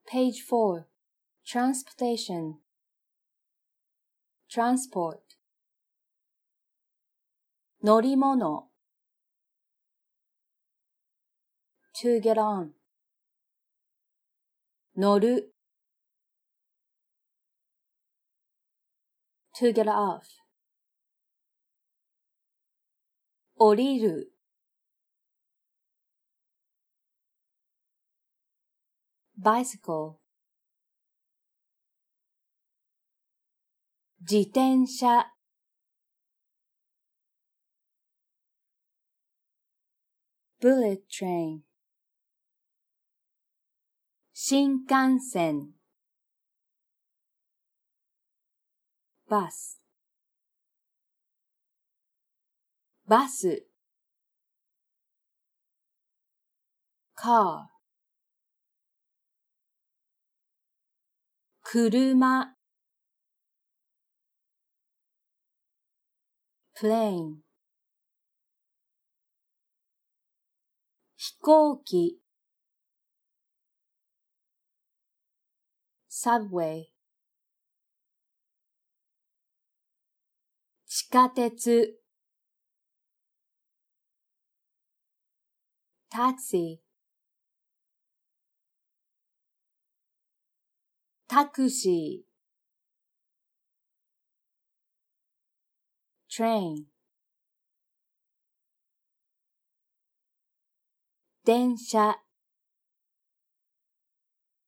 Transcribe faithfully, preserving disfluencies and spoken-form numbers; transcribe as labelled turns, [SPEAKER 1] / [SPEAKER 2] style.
[SPEAKER 1] Page four. Transportation. Transport. 乗り物 to get on. 乗る to get off. 降りる bicycle. 自転車 bullet train. 新幹線 バス バス car. 車 plane. 飛行機 subway. 地下鉄 taxi. タクシー train. 電車